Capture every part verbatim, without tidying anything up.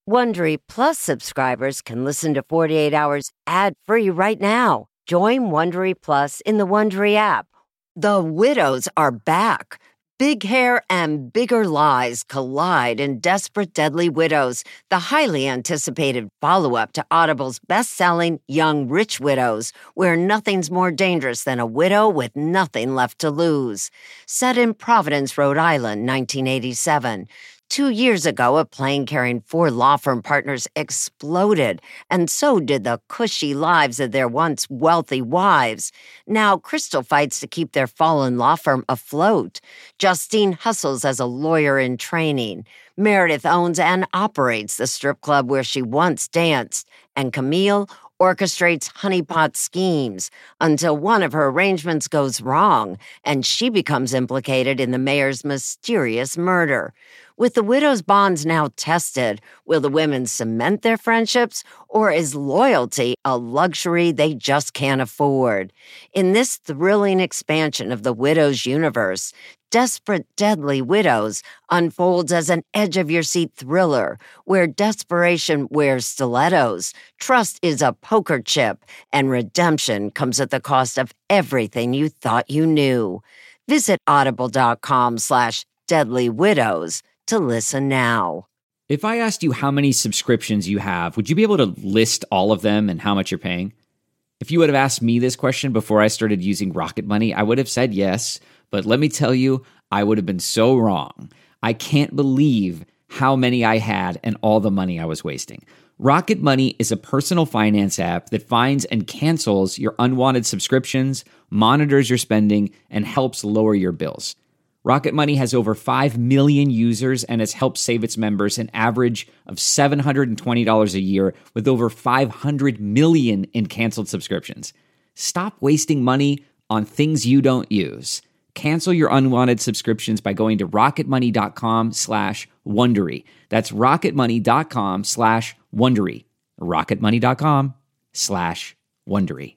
Wondery Plus subscribers can listen to forty-eight Hours ad-free right now. Join Wondery Plus in the Wondery app. The widows are back. Big hair and bigger lies collide in Desperate Deadly Widows, the highly anticipated follow-up to Audible's best-selling Young Rich Widows, where nothing's more dangerous than a widow with nothing left to lose. Set in Providence, Rhode Island, nineteen eighty-seven. Two years ago, a plane carrying four law firm partners exploded, and so did the cushy lives of their once wealthy wives. Now, Crystal fights to keep their fallen law firm afloat. Justine hustles as a lawyer in training. Meredith owns and operates the strip club where she once danced. And Camille orchestrates honeypot schemes until one of her arrangements goes wrong, and she becomes implicated in the mayor's mysterious murder. With the widows' bonds now tested, will the women cement their friendships, or is loyalty a luxury they just can't afford? In this thrilling expansion of the widows' universe, Desperate Deadly Widows unfolds as an edge-of-your-seat thriller where desperation wears stilettos, trust is a poker chip, and redemption comes at the cost of everything you thought you knew. Visit audible.com slash deadly widows to listen now. If I asked you how many subscriptions you have, would you be able to list all of them and how much you're paying? If you would have asked me this question before I started using Rocket Money, I would have said yes. But let me tell you, I would have been so wrong. I can't believe how many I had and all the money I was wasting. Rocket Money is a personal finance app that finds and cancels your unwanted subscriptions, monitors your spending, and helps lower your bills. Rocket Money has over five million users and has helped save its members an average of seven hundred twenty dollars a year with over five hundred million in canceled subscriptions. Stop wasting money on things you don't use. Cancel your unwanted subscriptions by going to rocketmoney.com slash Wondery. That's rocketmoney.com slash Wondery. rocketmoney.com slash Wondery.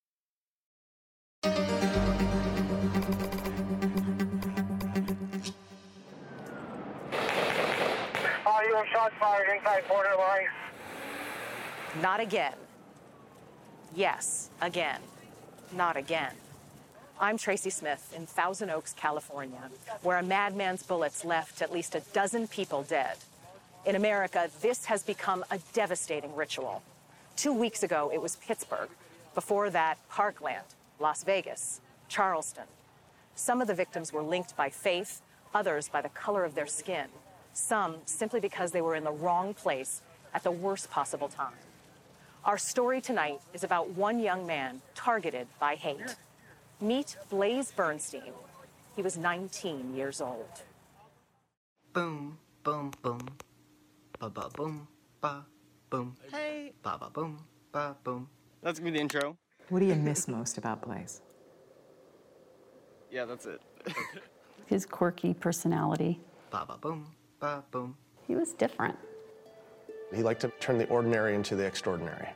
Audio shots fired inside borderline. Not again. Yes, again. Not again. I'm Tracy Smith in Thousand Oaks, California, where a madman's bullets left at least a dozen people dead. In America, this has become a devastating ritual. Two weeks ago, it was Pittsburgh. Before that, Parkland, Las Vegas, Charleston. Some of the victims were linked by faith, others by the color of their skin, some simply because they were in the wrong place at the worst possible time. Our story tonight is about one young man targeted by hate. Meet Blaze Bernstein. He was nineteen years old. Boom, boom, boom. Ba ba boom, ba boom. Hey. Ba ba boom, ba boom. That's gonna be the intro. What do you miss most about Blaze? Yeah, that's it. His quirky personality. Ba ba boom, ba boom. He was different. He liked to turn the ordinary into the extraordinary.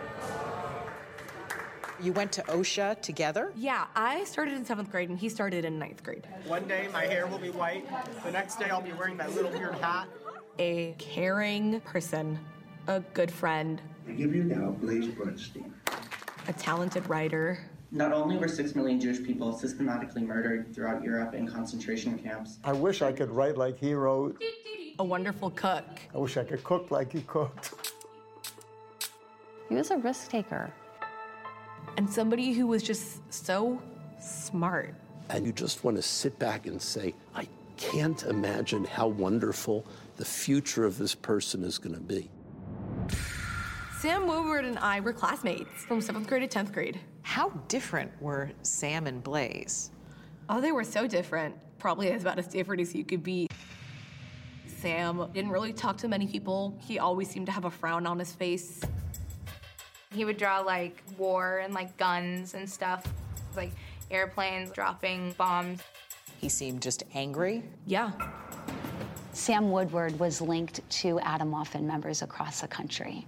You went to OSHA together? Yeah, I started in seventh grade and he started in ninth grade. One day my hair will be white. The next day I'll be wearing that little weird hat. A caring person, a good friend. I give you now Blaze Bernstein. A talented writer. Not only were six million Jewish people systematically murdered throughout Europe in concentration camps. I wish I could write like he wrote. A wonderful cook. I wish I could cook like he cooked. He was a risk taker. And somebody who was just so smart. And you just want to sit back and say, I can't imagine how wonderful the future of this person is going to be. Sam Woodward and I were classmates from seventh grade to tenth grade. How different were Sam and Blaze? Oh, they were so different. Probably as about as different as you could be. Sam didn't really talk to many people. He always seemed to have a frown on his face. He would draw like war and like guns and stuff, like airplanes dropping bombs. He seemed just angry? Yeah. Sam Woodward was linked to Atomwaffen members across the country.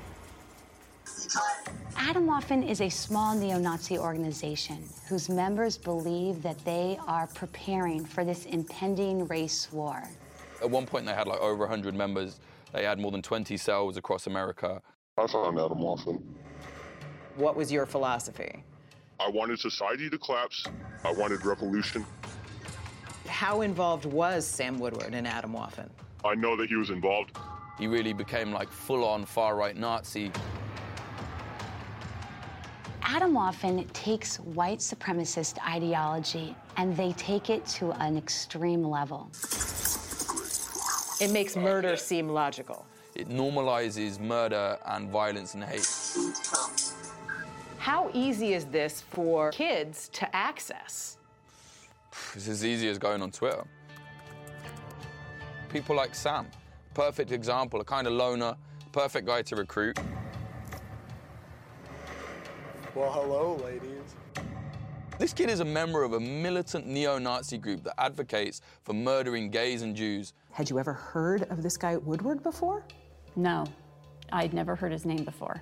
Atomwaffen is a small neo-Nazi organization whose members believe that they are preparing for this impending race war. At one point, they had like over one hundred members They had more than twenty cells across America. I found Adam Waffen. What was your philosophy? I wanted society to collapse. I wanted revolution. How involved was Sam Woodward in Adam Waffen? I know that he was involved. He really became like full-on far-right Nazi. Adam Waffen takes white supremacist ideology and they take it to an extreme level. It makes murder seem logical. It normalizes murder and violence and hate. How easy is this for kids to access? It's as easy as going on Twitter. People like Sam, perfect example, a kind of loner, perfect guy to recruit. Well, hello, ladies. This kid is a member of a militant neo-Nazi group that advocates for murdering gays and Jews. Had you ever heard of this guy Woodward before? No, I'd never heard his name before.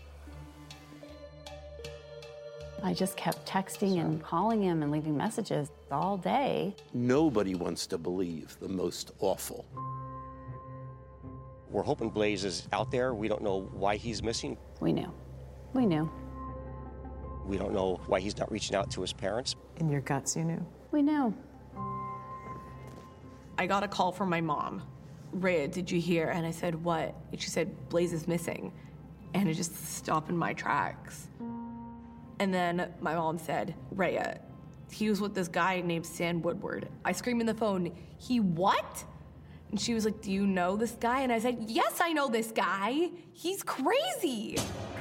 I just kept texting and calling him and leaving messages all day. Nobody wants to believe the most awful. We're hoping Blaze is out there. We don't know why he's missing. We knew. We knew. We don't know why he's not reaching out to his parents. In your guts, you knew? We knew. I got a call from my mom. Rhea, did you hear? And I said, what? And she said, Blaze is missing. And it just stopped in my tracks. And then my mom said, Rhea, he was with this guy named Sam Woodward. I screamed in the phone, he what? And she was like, do you know this guy? And I said, yes, I know this guy. He's crazy.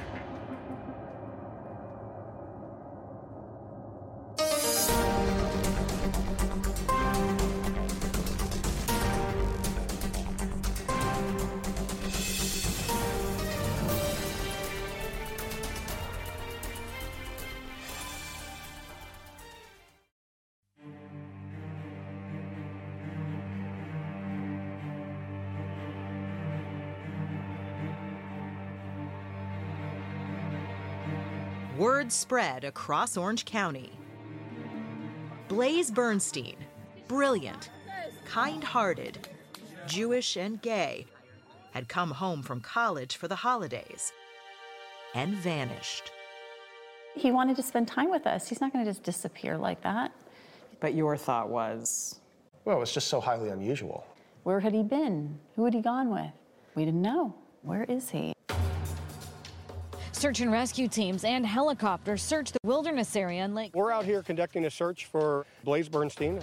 Word spread across Orange County. Blaze Bernstein, brilliant, kind-hearted, Jewish and gay, had come home from college for the holidays and vanished. He wanted to spend time with us. He's not going to just disappear like that. But your thought was? Well, it's just so highly unusual. Where had he been? Who had he gone with? We didn't know. Where is he? Search and rescue teams and helicopters search the wilderness area and Lake. We're out here conducting a search for Blaze Bernstein.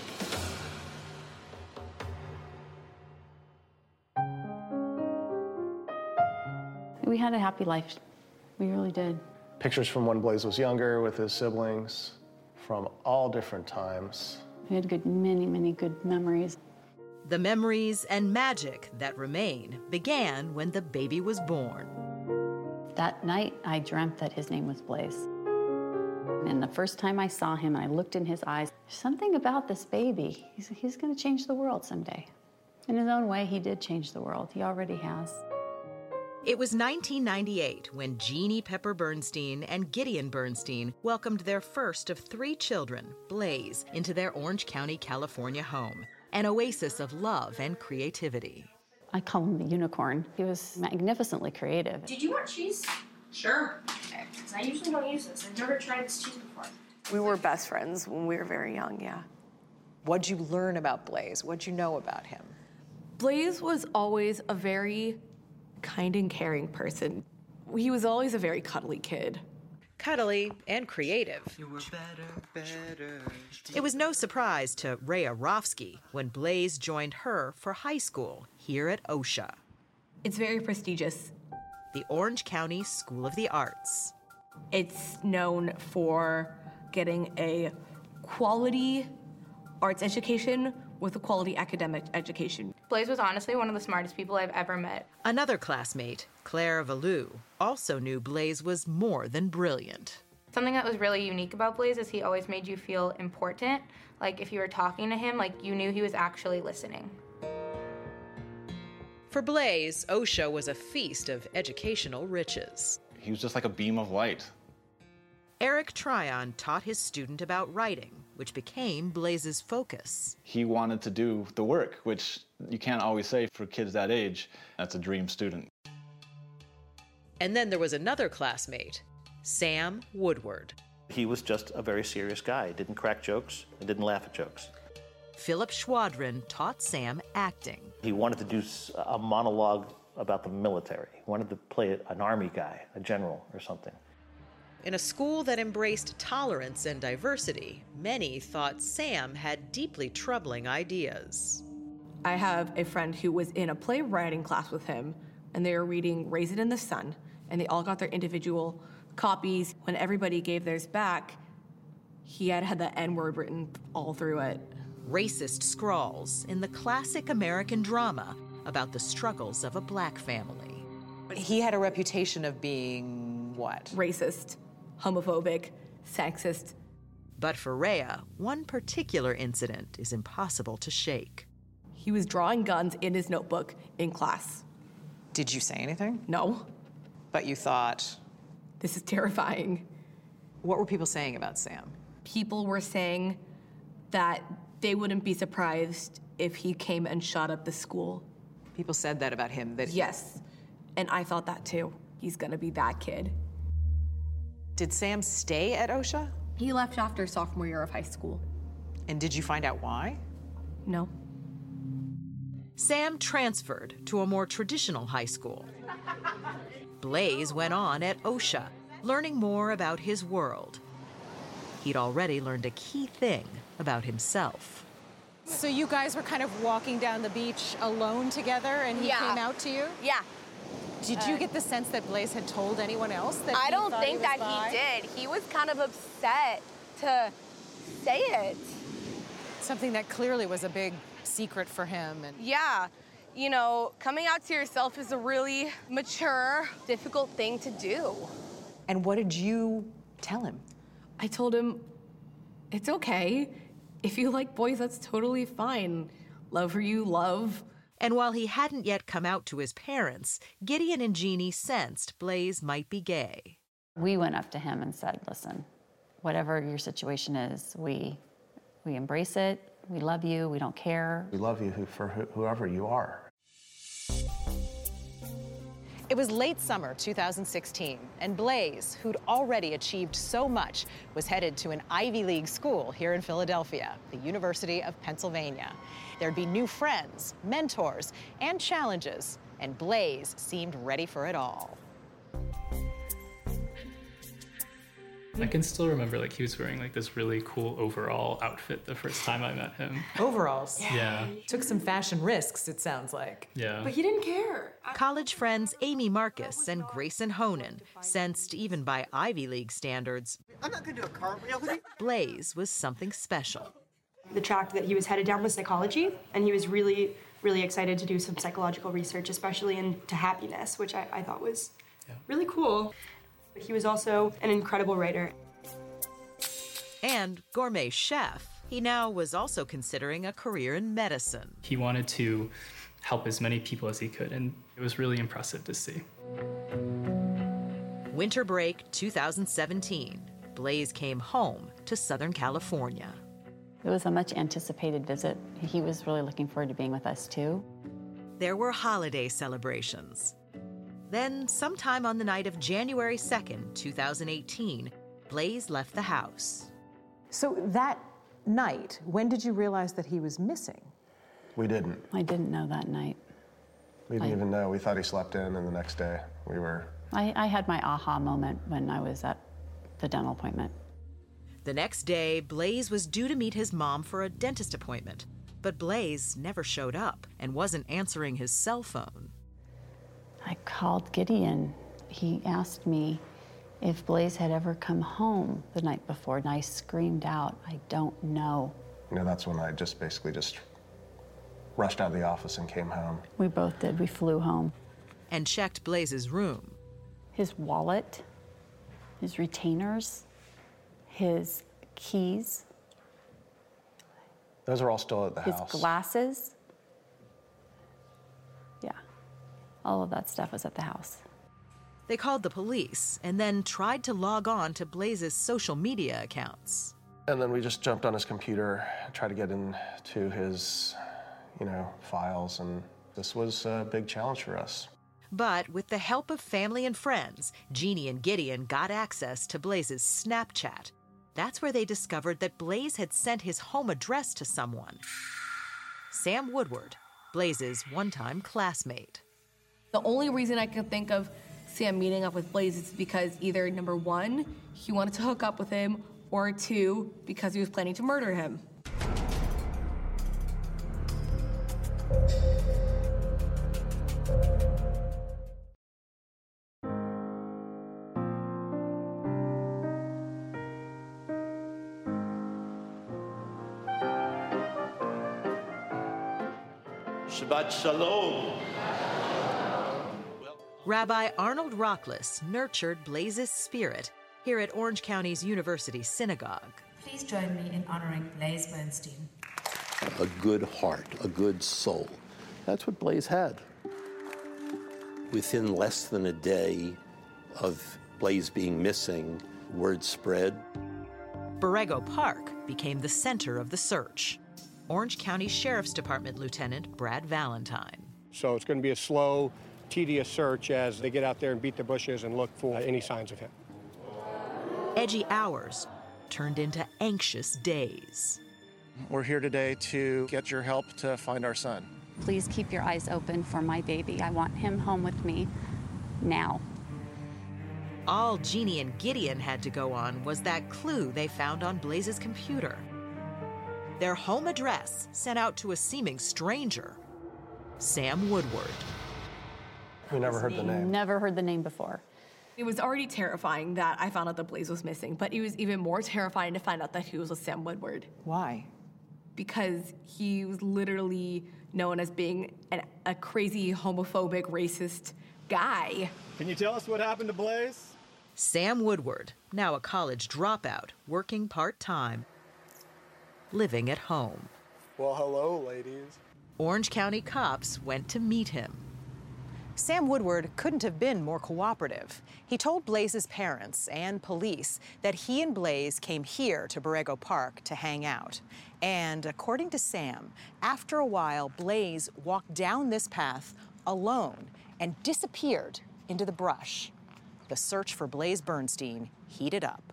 We had a happy life. We really did. Pictures from when Blaze was younger with his siblings from all different times. We had good, many, many good memories. The memories and magic that remain began when the baby was born. That night, I dreamt that his name was Blaze. And the first time I saw him, I looked in his eyes, there's something about this baby. He's, he's going to change the world someday. In his own way, he did change the world. He already has. It was nineteen ninety-eight when Jeannie Pepper Bernstein and Gideon Bernstein welcomed their first of three children, Blaze, into their Orange County, California home, an oasis of love and creativity. I call him the unicorn. He was magnificently creative. Did you want cheese? Sure. Okay, because I usually don't use this. I've never tried this cheese before. We were best friends when we were very young, yeah. What'd you learn about Blaze? What'd you know about him? Blaze was always a very kind and caring person. He was always a very cuddly kid. Cuddly and creative. You were better, better. It was no surprise to Rhea Rofsky when Blaze joined her for high school here at OSHA. It's very prestigious. The Orange County School of the Arts. It's known for getting a quality arts education with a quality academic education. Blaze was honestly one of the smartest people I've ever met. Another classmate, Claire Valou, also knew Blaze was more than brilliant. Something that was really unique about Blaze is he always made you feel important. Like if you were talking to him, like you knew he was actually listening. For Blaze, OSHA was a feast of educational riches. He was just like a beam of light. Eric Tryon taught his student about writing, which became Blaze's focus. He wanted to do the work, which you can't always say for kids that age. That's a dream student. And then there was another classmate, Sam Woodward. He was just a very serious guy. He didn't crack jokes and didn't laugh at jokes. Philip Schwadron taught Sam acting. He wanted to do a monologue about the military. He wanted to play an army guy, a general or something. In a school that embraced tolerance and diversity, many thought Sam had deeply troubling ideas. I have a friend who was in a playwriting class with him, and they were reading Raisin in the Sun, and they all got their individual copies. When everybody gave theirs back, he had had the N-word written all through it. Racist scrawls in the classic American drama about the struggles of a black family. He had a reputation of being what? Racist, homophobic, sexist. But for Rhea, one particular incident is impossible to shake. He was drawing guns in his notebook in class. Did you say anything? No. But you thought? This is terrifying. What were people saying about Sam? People were saying that they wouldn't be surprised if he came and shot up the school. People said that about him? That Yes, and I thought that too. He's gonna be that kid. Did Sam stay at OSHA? He left after sophomore year of high school. And did you find out why? No. Sam transferred to a more traditional high school. Blaze went on at OSHA, learning more about his world. He'd already learned a key thing about himself. So you guys were kind of walking down the beach alone together, and he Yeah. came out to you? Yeah. Did Uh, you get the sense that Blaze had told anyone else that I he don't thought think he was that bi? he did. He was kind of upset to say it. Something that clearly was a big secret for him. And Yeah. You know, coming out to yourself is a really mature, difficult thing to do. And what did you tell him? I told him, it's okay. If you like boys, that's totally fine. Love who you love. And while he hadn't yet come out to his parents, Gideon and Jeannie sensed Blaze might be gay. We went up to him and said, listen, whatever your situation is, we, we embrace it. We love you. We don't care. We love you who- for who- whoever you are. It was late summer two thousand sixteen, and Blaze, who'd already achieved so much, was headed to an Ivy League school here in Philadelphia, the University of Pennsylvania. There'd be new friends, mentors, and challenges, and Blaze seemed ready for it all. I can still remember, like, he was wearing like this really cool overall outfit the first time I met him. Overalls? Yeah. Took some fashion risks, it sounds like. Yeah. But he didn't care. College friends Amy Marcus and Grayson Honan sensed, even by Ivy League standards, I'm not gonna do a cartwheel with you. Blaze was something special. The track that he was headed down was psychology, and he was really, really excited to do some psychological research, especially into happiness, which I, I thought was really cool. He was also an incredible writer. And gourmet chef, he now was also considering a career in medicine. He wanted to help as many people as he could, and it was really impressive to see. Winter break two thousand seventeen, Blaze came home to Southern California. It was a much anticipated visit. He was really looking forward to being with us too. There were holiday celebrations. Then, sometime on the night of January second, two thousand eighteen, Blaze left the house. So that night, when did you realize that he was missing? We didn't. I didn't know that night. We didn't I- even know. We thought he slept in, and the next day we were. I, I had my aha moment when I was at the dental appointment. The next day, Blaze was due to meet his mom for a dentist appointment, but Blaze never showed up and wasn't answering his cell phone. I called Gideon. He asked me if Blaze had ever come home the night before, and I screamed out, I don't know. You know, that's when I just basically just rushed out of the office and came home. We both did. We flew home. And checked Blaze's room. His wallet, his retainers, his keys, Those are all still at the his house. glasses. Yeah, all of that stuff was at the house. They called the police and then tried to log on to Blaze's social media accounts. And then we just jumped on his computer, tried to get into his, you know, files, and this was a big challenge for us. But with the help of family and friends, Jeannie and Gideon got access to Blaze's Snapchat. That's where they discovered that Blaze had sent his home address to someone. Sam Woodward, Blaze's one-time classmate. The only reason I could think of Sam meeting up with Blaze is because either, number one, he wanted to hook up with him, or two, because he was planning to murder him. Shabbat Shalom. Rabbi Arnold Rockless nurtured Blaze's spirit here at Orange County's University Synagogue. Please join me in honoring Blaze Bernstein. A good heart, a good soul. That's what Blaze had. Within less than a day of Blaze being missing, word spread. Borrego Park became the center of the search. Orange County Sheriff's Department Lieutenant Brad Valentine. So it's going to be a slow, tedious search as they get out there and beat the bushes and look for any signs of him. Edgy hours turned into anxious days. We're here today to get your help to find our son. Please keep your eyes open for my baby. I want him home with me now. All Jeannie and Gideon had to go on was that clue they found on Blaze's computer. Their home address sent out to a seeming stranger, Sam Woodward. We never heard the name. Never heard the name before. It was already terrifying that I found out that Blaze was missing, but it was even more terrifying to find out that he was with Sam Woodward. Why? Because he was literally known as being an, a crazy, homophobic, racist guy. Can you tell us what happened to Blaze? Sam Woodward, now a college dropout, working part-time, living at home. Well, hello, ladies. Orange County cops went to meet him. Sam Woodward couldn't have been more cooperative. He told Blaze's parents and police that he and Blaze came here to Borrego Park to hang out. And according to Sam, after a while, Blaze walked down this path alone and disappeared into the brush. The search for Blaze Bernstein heated up.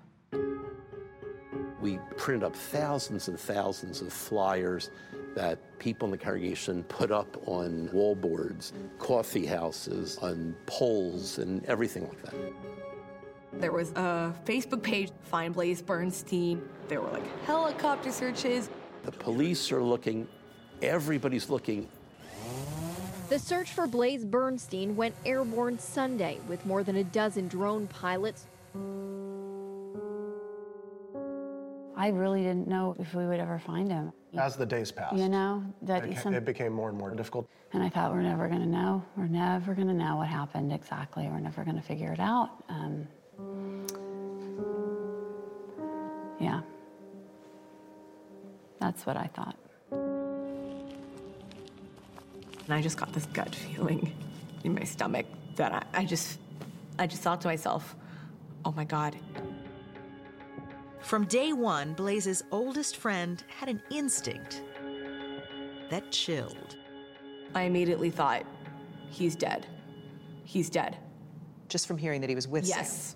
We printed up thousands and thousands of flyers that people in the congregation put up on wallboards, coffee houses, on poles, and everything like that. There was a Facebook page, Find Blaze Bernstein. There were like helicopter searches. The police are looking, everybody's looking. The search for Blaze Bernstein went airborne Sunday with more than a dozen drone pilots. I really didn't know if we would ever find him. As the days passed, You know, that it, some- it became more and more difficult. And I thought, we're never going to know. We're never going to know what happened exactly. We're never going to figure it out. Um, yeah. That's what I thought. And I just got this gut feeling in my stomach that I, I just, I just thought to myself, oh my God. From day one, Blaze's oldest friend had an instinct that chilled. I immediately thought, he's dead. He's dead. Just from hearing that he was with Sam. Yes.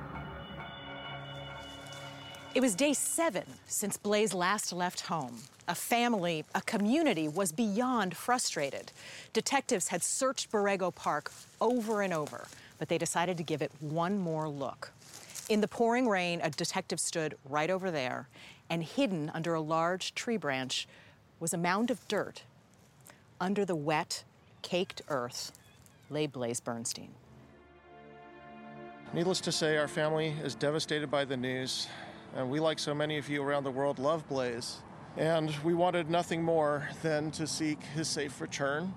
It was day seven since Blaze last left home. A family, a community was beyond frustrated. Detectives had searched Borrego Park over and over, but they decided to give it one more look. In the pouring rain, a detective stood right over there, and hidden under a large tree branch was a mound of dirt. Under the wet, caked earth lay Blaze Bernstein. Needless to say, our family is devastated by the news, and we, like so many of you around the world, love Blaze. And we wanted nothing more than to seek his safe return.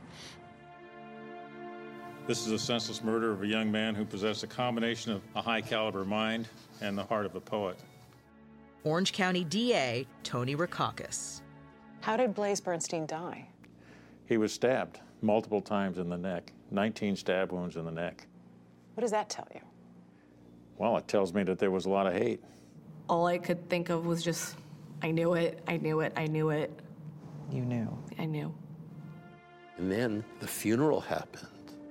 This is a senseless murder of a young man who possessed a combination of a high-caliber mind and the heart of a poet. Orange County D A Tony Rackauckus. How did Blaze Bernstein die? He was stabbed multiple times in the neck, nineteen stab wounds in the neck. What does that tell you? Well, it tells me that there was a lot of hate. all I could think of was just, I knew it, I knew it, I knew it. You knew. I knew. And then the funeral happened.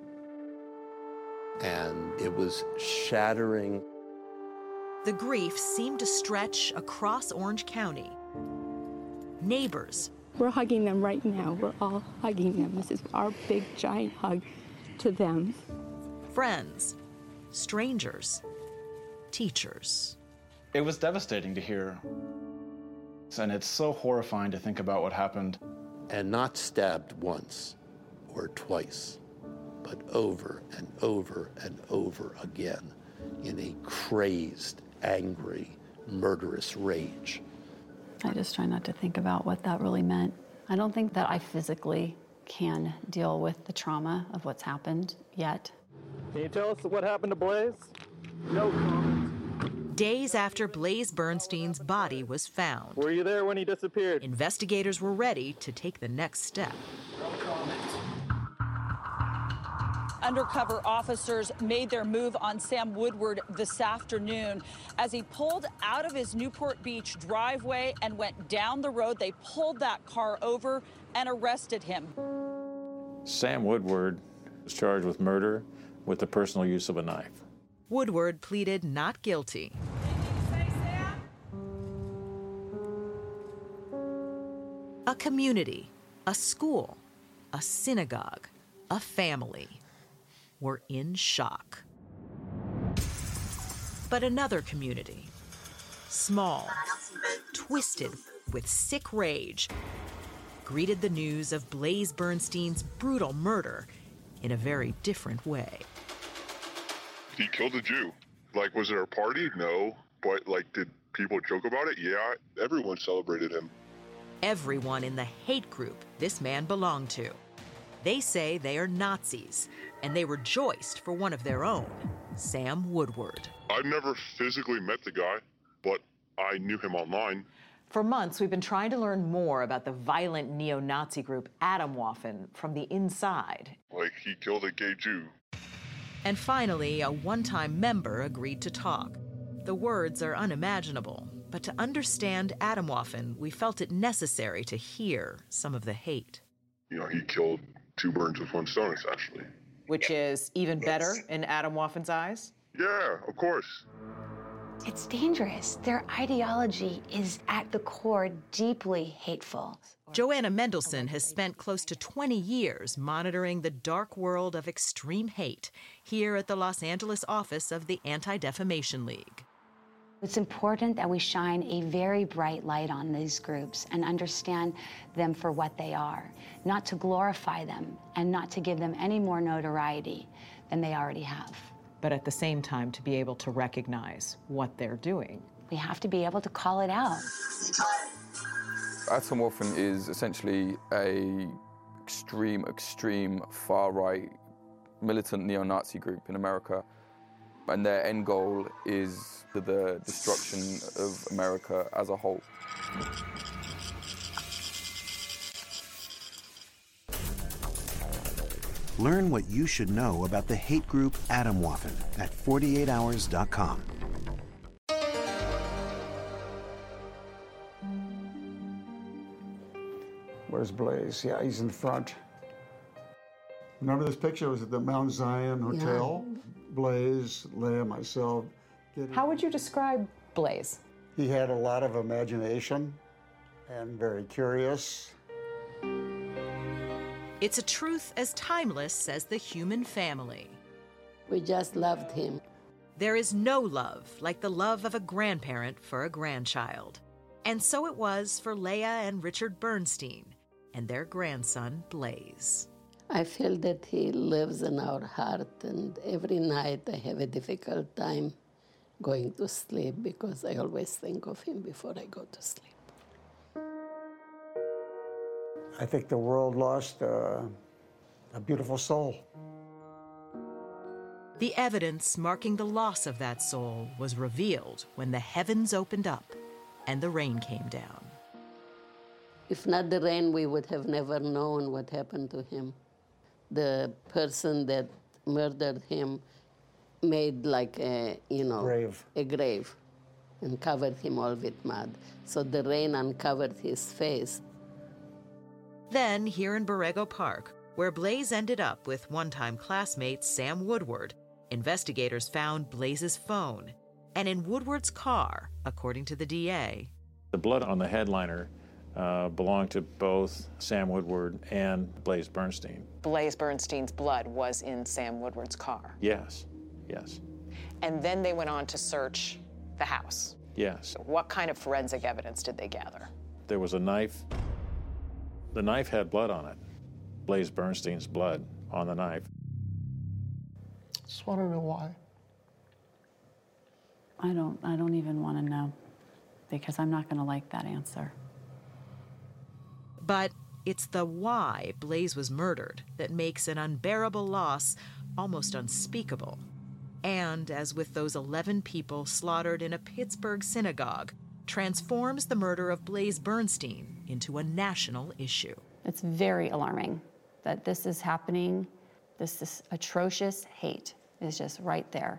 And it was shattering. The grief seemed to stretch across Orange County. Neighbors. We're hugging them right now. We're all hugging them. This is our big, giant hug to them. Friends, strangers, teachers. It was devastating to hear. And it's so horrifying to think about what happened. And not stabbed once or twice, but over and over and over again in a crazed, angry, murderous rage. I just try not to think about what that really meant. I don't think that I physically can deal with the trauma of what's happened yet. Can you tell us what happened to Blaze? No comment. Days after Blaze Bernstein's body was found. Were you there when he disappeared? Investigators were ready to take the next step. No comment. Undercover officers made their move on Sam Woodward this afternoon. As he pulled out of his Newport Beach driveway and went down the road, they pulled that car over and arrested him. Sam Woodward was charged with murder with the personal use of a knife. Woodward pleaded not guilty. A community, a school, a synagogue, a family were in shock. But another community, small, twisted with sick rage, greeted the news of Blaze Bernstein's brutal murder in a very different way. He killed a Jew. Like, was there a party? No. But, like, did people joke about it? Yeah, everyone celebrated him. Everyone in the hate group this man belonged to. They say they are Nazis, and they rejoiced for one of their own, Sam Woodward. I've never physically met the guy, but I knew him online. For months, we've been trying to learn more about the violent neo-Nazi group Atomwaffen from the inside. Like, he killed a gay Jew. And finally, a one-time member agreed to talk. The words are unimaginable, but to understand Atomwaffen, we felt it necessary to hear some of the hate. You know, he killed two birds with one stone, essentially. Which is even better in Atomwaffen's eyes? Yeah, of course. It's dangerous. Their ideology is at the core deeply hateful. Joanna Mendelson has spent close to twenty years monitoring the dark world of extreme hate here at the Los Angeles office of the Anti-Defamation League. It's important that we shine a very bright light on these groups and understand them for what they are, not to glorify them and not to give them any more notoriety than they already have. But at the same time, to be able to recognize what they're doing. We have to be able to call it out. Atomwaffen is essentially a extreme, extreme far-right militant neo-Nazi group in America. And their end goal is the destruction of America as a whole. Learn what you should know about the hate group Atomwaffen at forty-eight hours dot com. Where's Blaze? Yeah, he's in front. Remember this picture? It was at the Mount Zion Hotel. Yeah. Blaze, Leah, myself. How would you describe Blaze? He had a lot of imagination and very curious. It's a truth as timeless as the human family. We just loved him. There is no love like the love of a grandparent for a grandchild. And so it was for Leah and Richard Bernstein and their grandson, Blaze. I feel that he lives in our heart, and every night I have a difficult time going to sleep because I always think of him before I go to sleep. I think the world lost uh, a beautiful soul. The evidence marking the loss of that soul was revealed when the heavens opened up and the rain came down. If not the rain, we would have never known what happened to him. The person that murdered him made like a, you know, grave. a grave. and covered him all with mud. So the rain uncovered his face. Then, here in Borrego Park, where Blaze ended up with one-time classmate Sam Woodward, investigators found Blaze's phone. And in Woodward's car, according to the D A, the blood on the headliner uh, belonged to both Sam Woodward and Blaze Bernstein. Blaze Bernstein's blood was in Sam Woodward's car. Yes, yes, And then they went on to search the house. yes. What kind of forensic evidence did they gather? There was a knife. The knife had blood on it. Blaze Bernstein's blood on the knife. Just want to know why. I don't, I don't even want to know, because I'm not going to like that answer. But it's the why Blaze was murdered that makes an unbearable loss almost unspeakable. And, as with those eleven people slaughtered in a Pittsburgh synagogue, transforms the murder of Blaze Bernstein into a national issue. It's very alarming that this is happening. This is atrocious hate is just right there.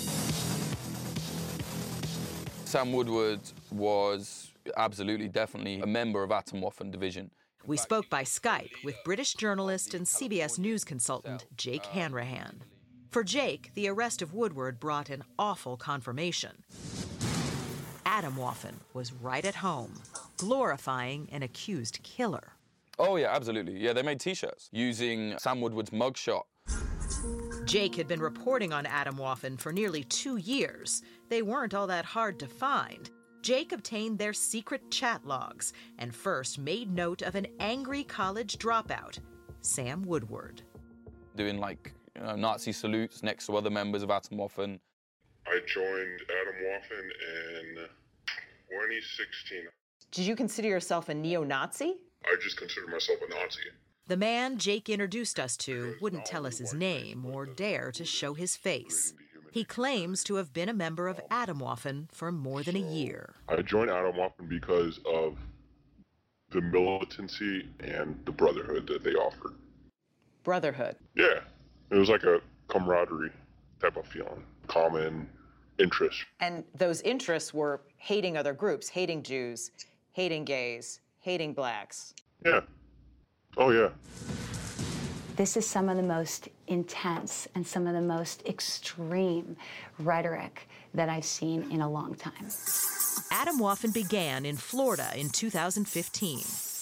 Sam Woodward was absolutely, definitely a member of Atomwaffen Division. We spoke by Skype with British journalist and C B S News consultant Jake Hanrahan. For Jake, the arrest of Woodward brought an awful confirmation. Atomwaffen was right at home, glorifying an accused killer. Oh, yeah, absolutely. Yeah, they made T-shirts using Sam Woodward's mugshot. Jake had been reporting on Atomwaffen for nearly two years. They weren't all that hard to find. Jake obtained their secret chat logs and first made note of an angry college dropout, Sam Woodward. Doing, like, you know, Nazi salutes next to other members of Atomwaffen. I joined Atomwaffen in twenty sixteen. Did you consider yourself a neo-Nazi? I just consider myself a Nazi. The man Jake introduced us to wouldn't tell us his name or dare to show his face. He claims to have been a member of Atomwaffen for more than a year. I joined Atomwaffen because of the militancy and the brotherhood that they offered. Brotherhood. Yeah, it was like a camaraderie type of feeling, common interests. And those interests were hating other groups, hating Jews, hating gays, hating blacks. Yeah. Oh, yeah. This is some of the most intense and some of the most extreme rhetoric that I've seen in a long time. Atomwaffen began in Florida in two thousand fifteen.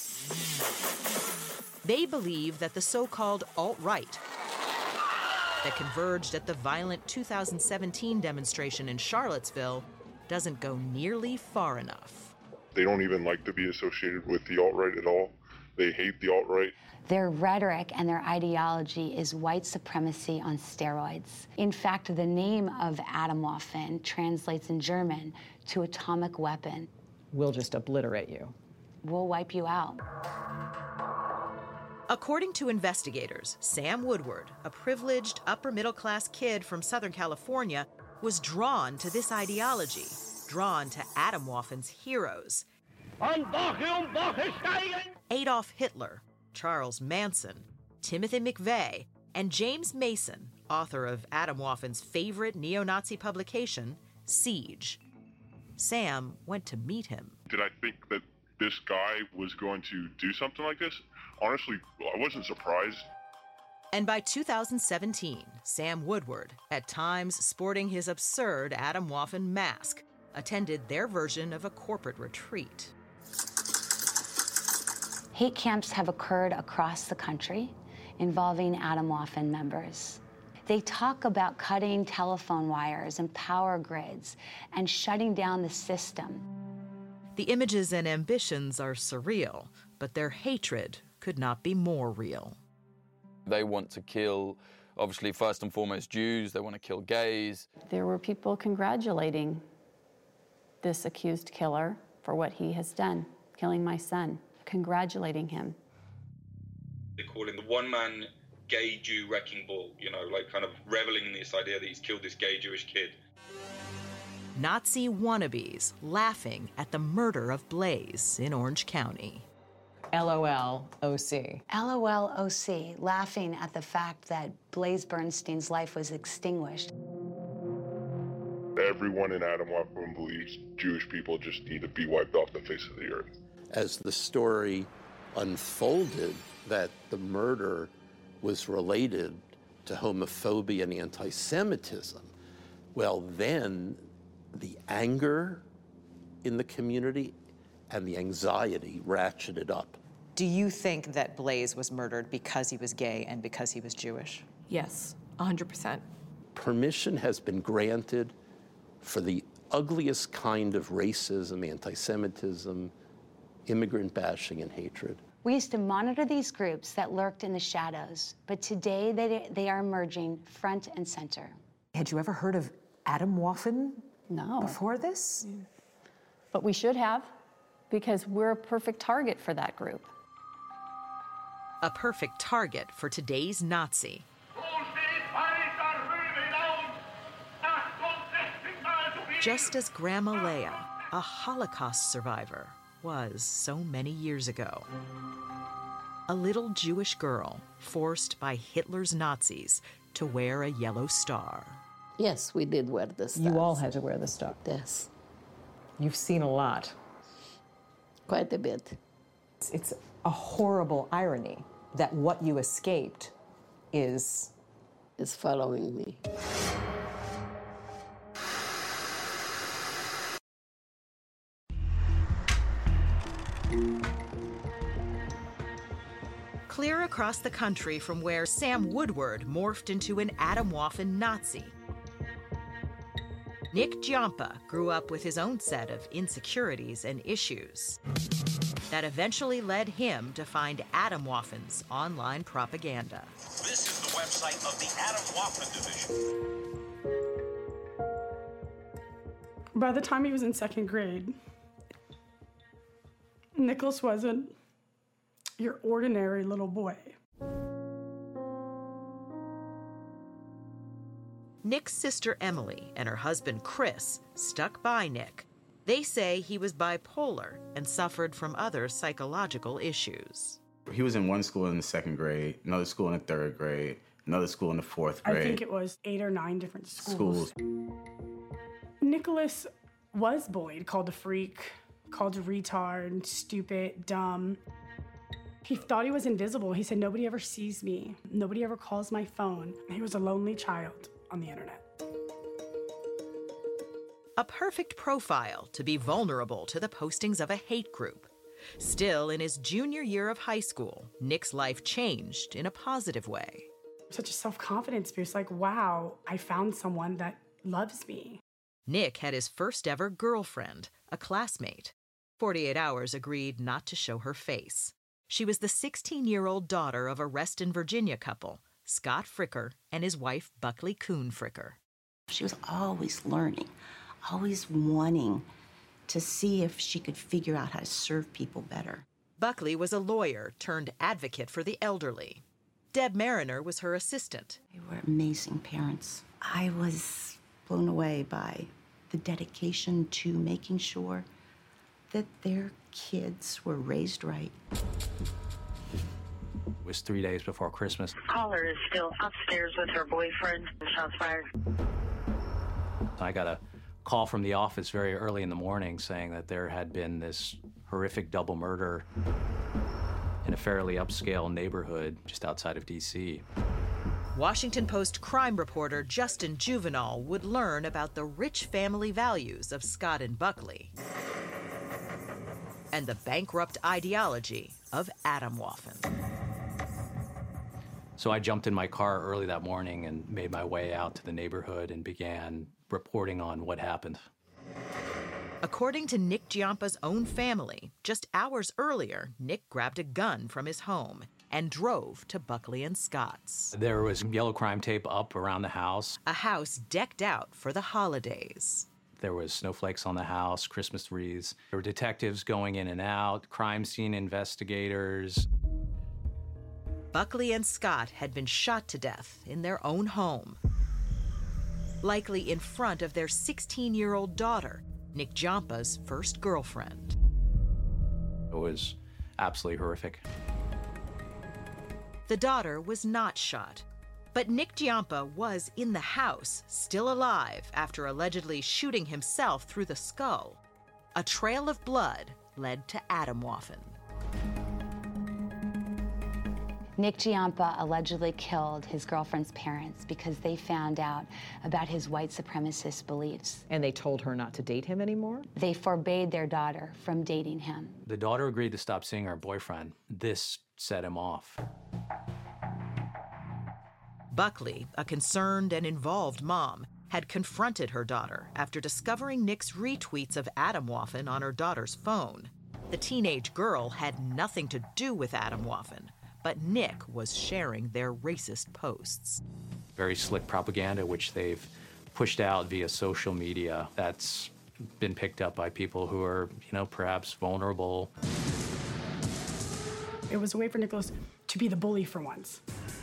They believe that the so-called alt-right that converged at the violent two thousand seventeen demonstration in Charlottesville doesn't go nearly far enough. They don't even like to be associated with the alt-right at all. They hate the alt-right. Their rhetoric and their ideology is white supremacy on steroids. In fact, the name of Atomwaffen translates in German to atomic weapon. We'll just obliterate you. We'll wipe you out. According to investigators, Sam Woodward, a privileged upper-middle-class kid from Southern California, was drawn to this ideology, drawn to Atomwaffen's heroes. Adolf Hitler, Charles Manson, Timothy McVeigh, and James Mason, author of Atomwaffen's favorite neo-Nazi publication, Siege. Sam went to meet him. Did I think that this guy was going to do something like this? Honestly, I wasn't surprised. And by two thousand seventeen, Sam Woodward, at times sporting his absurd Atomwaffen mask, attended their version of a corporate retreat. Hate camps have occurred across the country involving Atomwaffen members. They talk about cutting telephone wires and power grids and shutting down the system. The images and ambitions are surreal, but their hatred could not be more real. They want to kill, obviously, first and foremost, Jews. They want to kill gays. There were people congratulating this accused killer for what he has done, killing my son, congratulating him. They call him the one-man gay Jew wrecking ball, you know, like kind of reveling in this idea that he's killed this gay Jewish kid. Nazi wannabes laughing at the murder of Blaze in Orange County. LOL O C. LOL O C, laughing at the fact that Blaze Bernstein's life was extinguished. Everyone in Atomwaffen believes Jewish people just need to be wiped off the face of the earth. As the story unfolded that the murder was related to homophobia and anti-Semitism, well, then the anger in the community and the anxiety ratcheted up. Do you think that Blaze was murdered because he was gay and because he was Jewish? Yes, one hundred percent. Permission has been granted for the ugliest kind of racism, anti-Semitism, immigrant bashing, and hatred. We used to monitor these groups that lurked in the shadows, but today they, they are emerging front and center. Had you ever heard of Atomwaffen No. before this? But we should have, because we're a perfect target for that group. A perfect target for today's Nazi. Just as Grandma Leah, a Holocaust survivor, was so many years ago. A little Jewish girl forced by Hitler's Nazis to wear a yellow star. Yes, we did wear the stars. You all had to wear the star. Yes. You've seen a lot. Quite a bit. It's, it's a horrible irony that what you escaped is... is following me. Clear across the country from where Sam Woodward morphed into an Atomwaffen Nazi, Nick Giampa grew up with his own set of insecurities and issues that eventually led him to find Atomwaffen's online propaganda. This is the website of the Atomwaffen division. By the time he was in second grade, Nicholas wasn't your ordinary little boy. Nick's sister Emily and her husband Chris stuck by Nick. They say he was bipolar and suffered from other psychological issues. He was in one school in the second grade, another school in the third grade, another school in the fourth grade. I think it was eight or nine different schools. Schools. Nicholas was bullied, called a freak, called a retard, stupid, dumb. He thought he was invisible. He said, nobody ever sees me. Nobody ever calls my phone. He was a lonely child on the internet. A perfect profile to be vulnerable to the postings of a hate group. Still, in his junior year of high school, Nick's life changed in a positive way. Such a self-confidence boost, like, wow, I found someone that loves me. Nick had his first ever girlfriend, a classmate. forty-eight hours agreed not to show her face. She was the sixteen-year-old daughter of a Reston, Virginia couple, Scott Fricker and his wife, Buckley Kuhn Fricker. She was always learning, always wanting to see if she could figure out how to serve people better. Buckley was a lawyer turned advocate for the elderly. Deb Mariner was her assistant. They were amazing parents. I was blown away by the dedication to making sure that their kids were raised right. It was three days before Christmas. Caller is still upstairs with her boyfriend. Shots fired. I got a call from the office very early in the morning saying that there had been this horrific double murder in a fairly upscale neighborhood just outside of D C. Washington Post crime reporter Justin Juvenal would learn about the rich family values of Scott and Buckley and the bankrupt ideology of Atomwaffen. So I jumped in my car early that morning and made my way out to the neighborhood and began reporting on what happened. According to Nick Giampa's own family, just hours earlier, Nick grabbed a gun from his home and drove to Buckley and Scott's. There was yellow crime tape up around the house. A house decked out for the holidays. There was snowflakes on the house, Christmas wreaths. There were detectives going in and out, crime scene investigators. Buckley and Scott had been shot to death in their own home, likely in front of their sixteen-year-old daughter, Nick Giampa's first girlfriend. It was absolutely horrific. The daughter was not shot, But Nick Giampa was in the house, still alive, after allegedly shooting himself through the skull. A trail of blood led to Atomwaffen. Nick Giampa allegedly killed his girlfriend's parents because they found out about his white supremacist beliefs. And they told her not to date him anymore? They forbade their daughter from dating him. The daughter agreed to stop seeing her boyfriend. This set him off. Buckley, a concerned and involved mom, had confronted her daughter after discovering Nick's retweets of Atomwaffen on her daughter's phone. The teenage girl had nothing to do with Atomwaffen, but Nick was sharing their racist posts. Very slick propaganda, which they've pushed out via social media. That's been picked up by people who are, you know, perhaps vulnerable. It was a way for Nicholas to be the bully for once.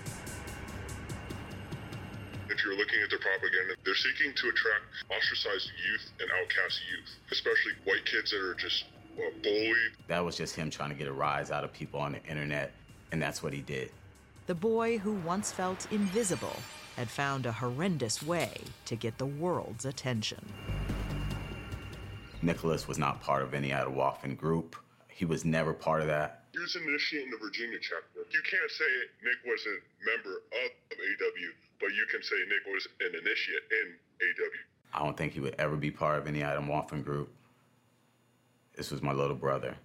If you're looking at the propaganda, they're seeking to attract ostracized youth and outcast youth, especially white kids that are just uh, bullied. That was just him trying to get a rise out of people on the internet, and that's what he did. The boy who once felt invisible had found a horrendous way to get the world's attention. Nicholas was not part of any Atomwaffen group. He was never part of that. He was initiating the Virginia chapter. You can't say Nick was a member of A W, but you can say Nick was an initiate in A W. I don't think he would ever be part of any Atomwaffen group. This was my little brother.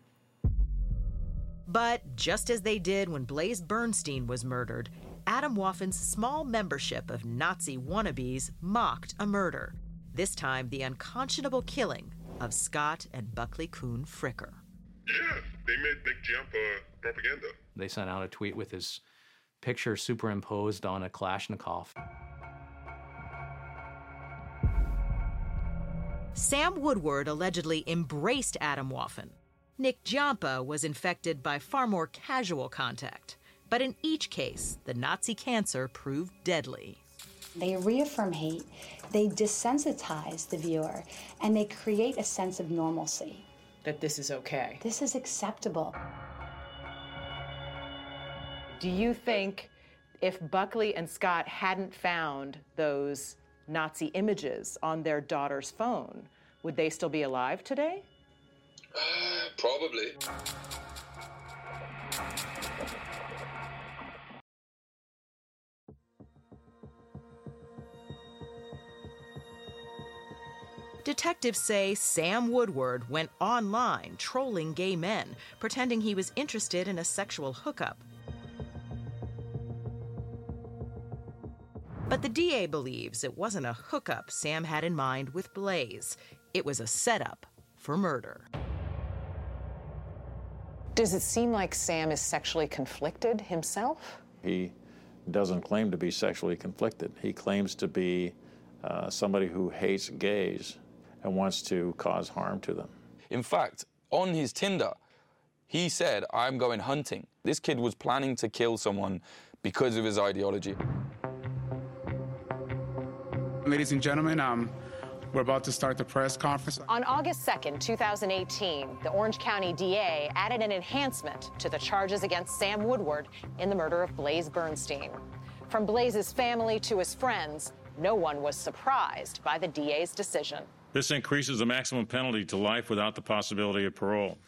But just as they did when Blaze Bernstein was murdered, Atomwaffen's small membership of Nazi wannabes mocked a murder, this time the unconscionable killing of Scott and Buckley Kuhn Fricker. Yeah, they made Nick Giampa propaganda. They sent out a tweet with his picture superimposed on a Kalashnikov. Sam Woodward allegedly embraced Atomwaffen. Nick Giampa was infected by far more casual contact. But in each case, the Nazi cancer proved deadly. They reaffirm hate, they desensitize the viewer, and they create a sense of normalcy. That this is okay. This is acceptable. Do you think if Buckley and Scott hadn't found those Nazi images on their daughter's phone, would they still be alive today? Uh, probably. Detectives say Sam Woodward went online trolling gay men, pretending he was interested in a sexual hookup. But the D A believes it wasn't a hookup Sam had in mind with Blaze. It was a setup for murder. Does it seem like Sam is sexually conflicted himself? He doesn't claim to be sexually conflicted. He claims to be uh, somebody who hates gays and wants to cause harm to them. In fact, on his Tinder, he said, "I'm going hunting." This kid was planning to kill someone because of his ideology. Ladies and gentlemen, um, we're about to start the press conference. On August second, two thousand eighteen, the Orange County D A added an enhancement to the charges against Sam Woodward in the murder of Blaze Bernstein. From Blaze's family to his friends, no one was surprised by the D A's decision. This increases the maximum penalty to life without the possibility of parole.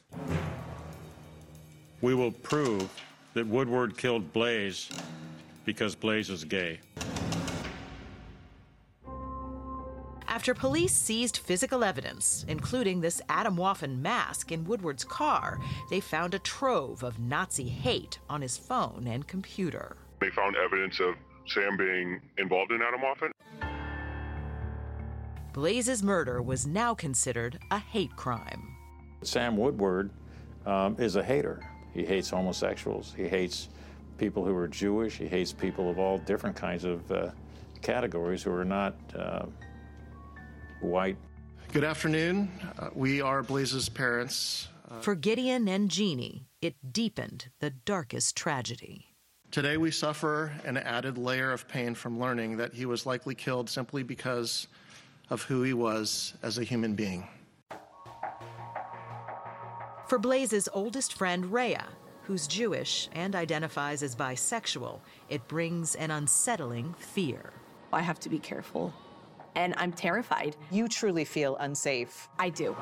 We will prove that Woodward killed Blaze because Blaze is gay. After police seized physical evidence, including this Atomwaffen mask in Woodward's car, they found a trove of Nazi hate on his phone and computer. They found evidence of Sam being involved in Atomwaffen. Blaze's murder was now considered a hate crime. Sam Woodward um, is a hater. He hates homosexuals. He hates people who are Jewish. He hates people of all different kinds of uh, categories who are not uh, white. Good afternoon. Uh, we are Blaze's parents. Uh, For Gideon and Jeannie, it deepened the darkest tragedy. Today we suffer an added layer of pain from learning that he was likely killed simply because of who he was as a human being. For Blaze's oldest friend, Rhea, who's Jewish and identifies as bisexual, it brings an unsettling fear. I have to be careful, and I'm terrified. You truly feel unsafe. I do.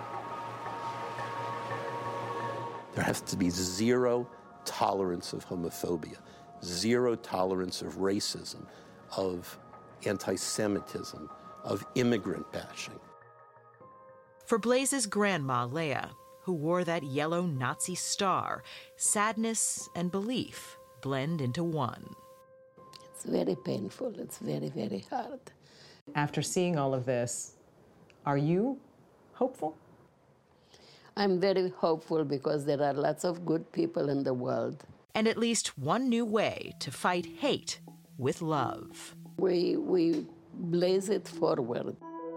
There has to be zero tolerance of homophobia, zero tolerance of racism, of anti-Semitism, of immigrant bashing. For Blaze's grandma, Leah, who wore that yellow Nazi star, sadness and belief blend into one. It's very painful. It's very, very hard. After seeing all of this, are you hopeful? I'm very hopeful because there are lots of good people in the world. And at least one new way to fight hate with love. We, we blaze it forward.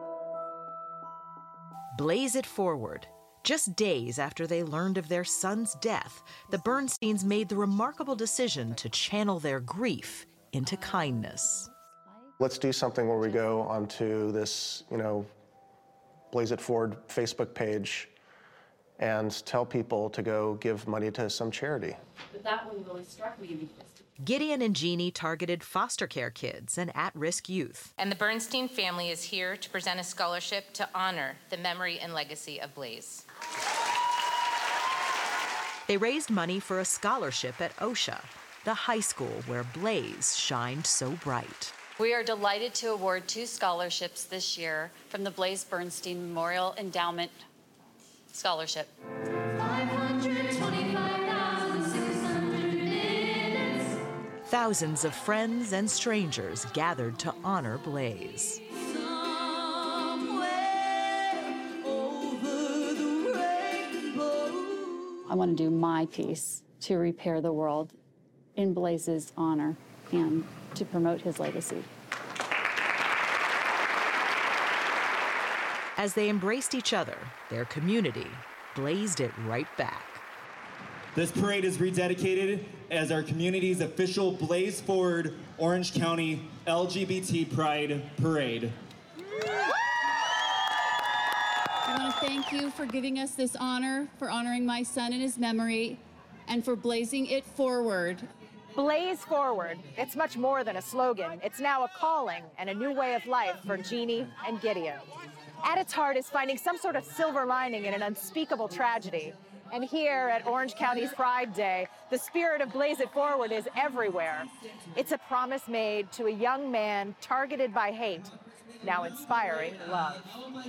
Blaze It Forward. Just days after they learned of their son's death, the Bernsteins made the remarkable decision to channel their grief into kindness. Let's do something where we go onto this, you know, Blaze It Forward Facebook page and tell people to go give money to some charity. But that one really struck me because Gideon and Jeannie targeted foster care kids and at-risk youth. And the Bernstein family is here to present a scholarship to honor the memory and legacy of Blaze. They raised money for a scholarship at OSHA, the high school where Blaze shined so bright. we are delighted to award two scholarships this year from the Blaze Bernstein Memorial Endowment Scholarship. Thousands of friends and strangers gathered to honor Blaze. I want to do my piece to repair the world in Blaze's honor and to promote his legacy. As they embraced each other, their community blazed it right back. This parade is rededicated as our community's official Blaze Forward Orange County L G B T Pride Parade. I want to thank you for giving us this honor, for honoring my son in his memory, and for blazing it forward. Blaze Forward. It's much more than a slogan. It's now a calling and a new way of life for Jeannie and Gideon. At its heart is finding some sort of silver lining in an unspeakable tragedy. And here at Orange County's Pride Day, the spirit of Blaze It Forward is everywhere. It's a promise made to a young man targeted by hate, now inspiring love.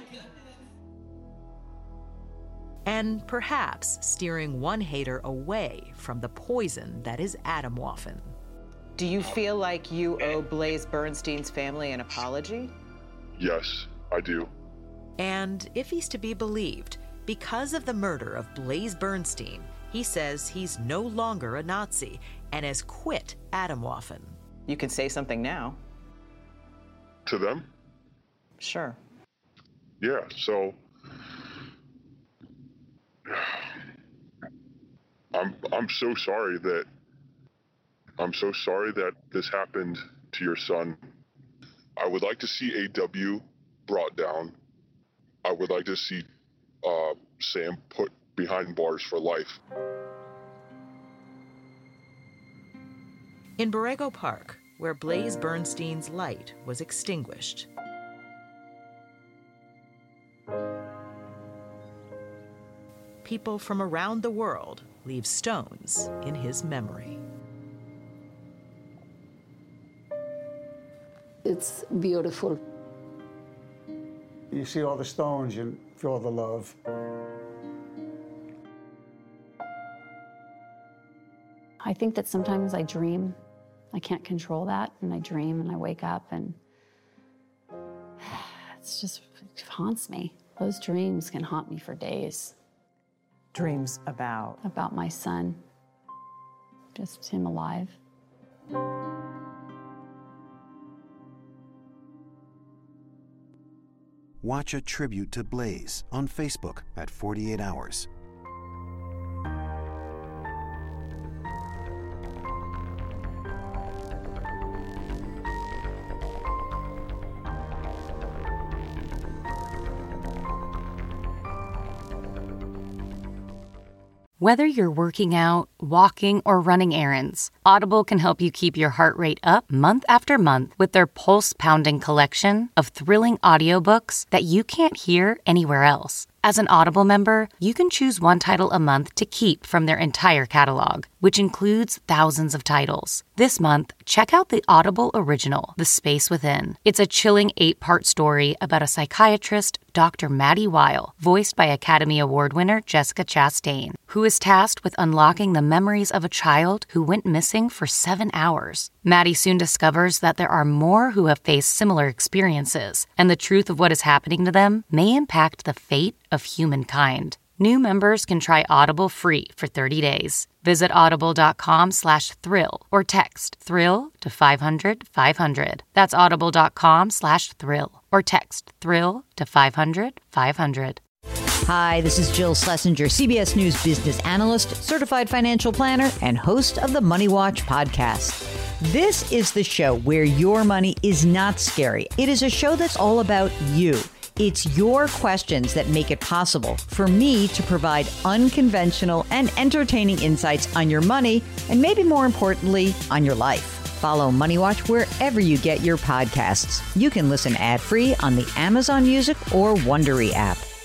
And perhaps steering one hater away from the poison that is Atomwaffen. Do you feel like you owe Blaze Bernstein's family an apology? Yes, I do. And if he's to be believed, because of the murder of Blaze Bernstein, he says he's no longer a Nazi and has quit Atomwaffen. You can say something now. To them? Sure. Yeah, so I'm I'm so sorry that I'm so sorry that this happened to your son. I would like to see A W brought down. I would like to see uh, Sam put behind bars for life. In Borrego Park, where Blaze Bernstein's light was extinguished, people from around the world leave stones in his memory. It's beautiful. You see all the stones, you feel the love. I think that sometimes I dream. I can't control that, and I dream and I wake up and it's just, it haunts me. Those dreams can haunt me for days. Dreams about? About my son, just him alive. Watch a tribute to Blaze on Facebook at forty-eight hours. Whether you're working out, walking, or running errands, Audible can help you keep your heart rate up month after month with their pulse-pounding collection of thrilling audiobooks that you can't hear anywhere else. As an Audible member, you can choose one title a month to keep from their entire catalog, which includes thousands of titles. This month, check out the Audible original, The Space Within. It's a chilling eight-part story about a psychiatrist, Doctor Maddie Weil, voiced by Academy Award winner Jessica Chastain, who is tasked with unlocking the memories of a child who went missing for seven hours. Maddie soon discovers that there are more who have faced similar experiences, and the truth of what is happening to them may impact the fate of humankind. New members can try Audible free for thirty days. Visit audible.com slash thrill or text thrill to five hundred five hundred. That's audible.com slash thrill or text thrill to five hundred five hundred. Hi, this is Jill Schlesinger, C B S News business analyst, certified financial planner, and host of the Money Watch podcast. This is the show where your money is not scary. It is a show that's all about you. It's your questions that make it possible for me to provide unconventional and entertaining insights on your money, and maybe more importantly, on your life. Follow Money Watch wherever you get your podcasts. You can listen ad-free on the Amazon Music or Wondery app.